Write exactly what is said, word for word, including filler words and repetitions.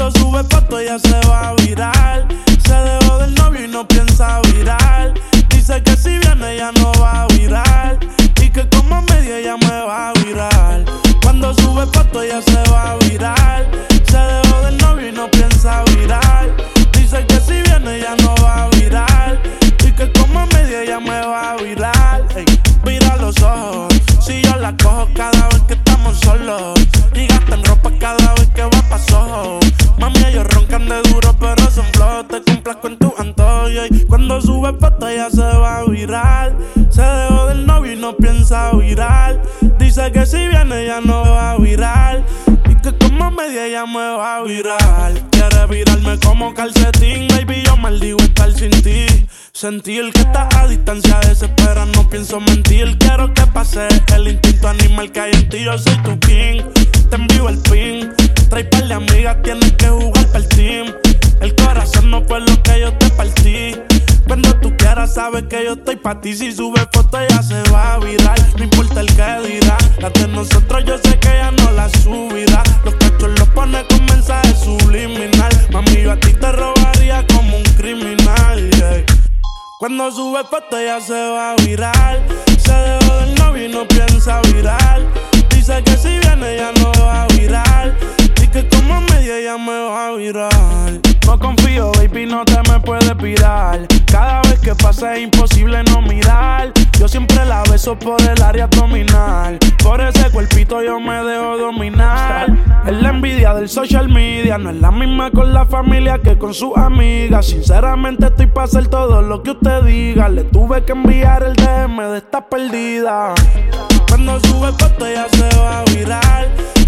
Cuando sube foto ya se va a viral. Se dejó del novio y no piensa viral. Dice que si viene ya no va a viral. Y que como media ya me va a viral. Cuando sube foto ya se va a viral. Se dejó del novio y no piensa viral. Dice que si viene ya no va a viral. Y que como media ya me va a viral. Ey, mira los ojos, si yo la cojo cada vez que estamos solos. Y gastan ropa cada vez que va pa' Soho. Mami, ellos roncan de duro pero son flojos. Te complazco en tu antojo. Y cuando sube foto ya se va a viral. Se dejó del novio y no piensa viral. Dice que si viene ya no va a viral. Y que como media ya me va a viral. Quiere virarme como calcetín. Baby, yo maldigo estar sin ti. Sentir que estás a distancia desespera, no pienso mentir. Quiero que pase el instinto animal que hay en ti. Yo soy tu king, te envío el pin. Trae par de amigas, tienes que jugar para el team. El corazón no fue lo que yo te partí. Cuando tú quieras sabes que yo estoy pa' ti. Si sube foto ya se va a virar. No importa el que dirá. Las de nosotros yo sé que ella no la subirá. Los cachos los pone con mensaje subliminal. Mami, yo a ti te robaría como un criminal, yeah. Cuando sube foto ya se va a viral. Se dejó del novio y no piensa viral. Dice que si viene ya no va a viral. Y que como media ya me va a viral. No confío, baby, no te me puedes virar. Cada vez que pasa es imposible no mirar. Yo siempre la beso por el área abdominal. Por ese cuerpito yo me dejo dominar. Es la envidia del social media. No es la misma con la familia que con sus amigas. Sinceramente estoy pa' hacer todo lo que usted diga. Le tuve que enviar el D M de esta perdida. Cuando sube foto ya se va a viral.